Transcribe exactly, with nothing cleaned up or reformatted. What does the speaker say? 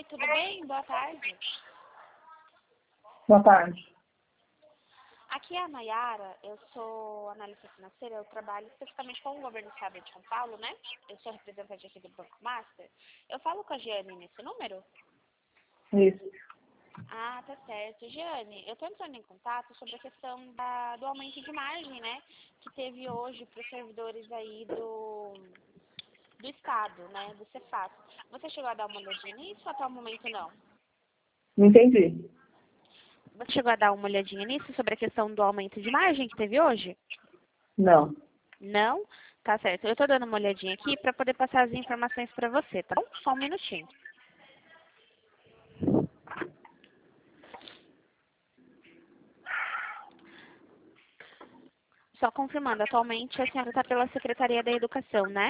tudo bem? Boa tarde. Boa tarde. Aqui é a Nayara, eu sou analista financeira, eu trabalho especificamente com o governo do estado de São Paulo, né? Eu sou representante aqui do Banco Master. Eu falo com a Giane nesse número? Isso. Ah, tá certo. Giane, eu estou entrando em contato sobre a questão da, do aumento de margem, né? Que teve hoje para os servidores aí do, do estado, né? Do Cefaz. Você chegou a dar uma olhadinha nisso ou até o momento não? Não entendi. Você chegou a dar uma olhadinha nisso sobre a questão do aumento de margem que teve hoje? Não. Não? Tá certo. Eu tô dando uma olhadinha aqui para poder passar as informações para você, tá bom? Só um minutinho. Só confirmando, atualmente a senhora está pela Secretaria da Educação, né?